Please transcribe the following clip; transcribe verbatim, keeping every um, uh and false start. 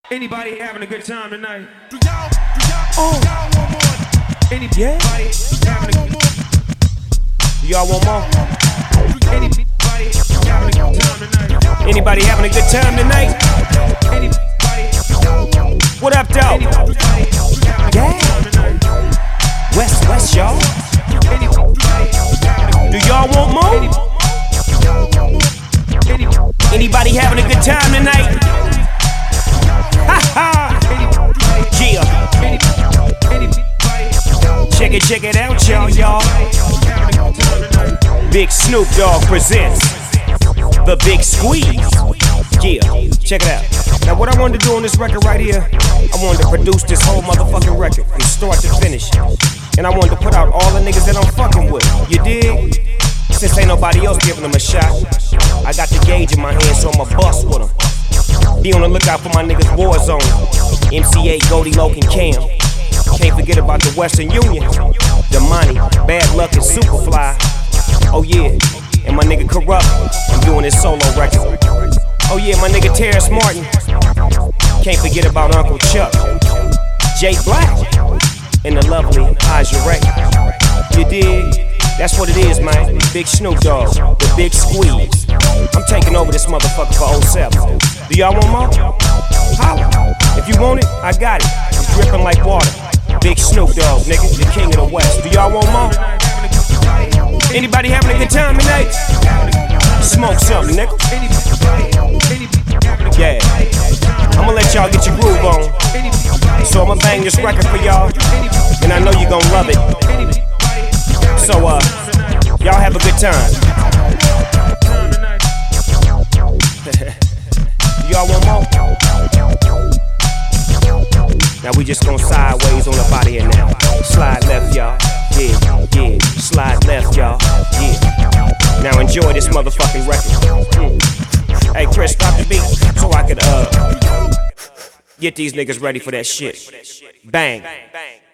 Anybody having a good time tonight? Do y'all, do y'all, Oh. do y'all want more? Anybody Yeah. having a good Do y'all want more? Anybody having a good time tonight? Anybody having a good time tonight? Anybody, What up, though? anybody having a good time tonight? West, West, y'all. Do y'all want more? Anybody having a good time tonight? Ha ha! Yeah. Check it, check it out, y'all, y'all. Big Snoop Dogg presents The Big Squeeze. Yeah, check it out. Now what I wanted to do on this record right here, I wanted to produce this whole motherfucking record from start to finish. And I wanted to put out all the niggas that I'm fucking with. You dig? Since ain't nobody else giving them a shot, I got the gauge in my hand, so I'ma bust with them. Be on the lookout for my niggas Warzone, M C A, Goldie, Loke, and Cam. Can't forget about the Western Union, Damani, Bad Luck, and Superfly. Oh yeah, and my nigga Corrupt, I'm doing this solo record. Oh yeah, my nigga Terrace Martin. Can't forget about Uncle Chuck, Jay Black, and the lovely Aja Ray. You dig? That's what it is, man. Big Snoop Dogg, the Big Squeeze. I'm taking over this motherfucker for oh seven. Do y'all want more? Holla. If you want it, I got it. It's dripping like water. Big Snoop Dogg, nigga, the king of the West. Do y'all want more? Anybody having a good time tonight? Smoke something, nigga. Yeah. I'ma let y'all get your groove on. So I'ma bang this record for y'all, and I know you gon' love it. So, uh, y'all have a good time. Do y'all want more? Now we just gon' sideways on up out of here now. Slide left, y'all. Yeah, yeah. Slide left, y'all. Yeah. Now enjoy this motherfucking record. Mm. Hey, Chris, drop the beat so I could, uh, get these niggas ready for that shit. Bang.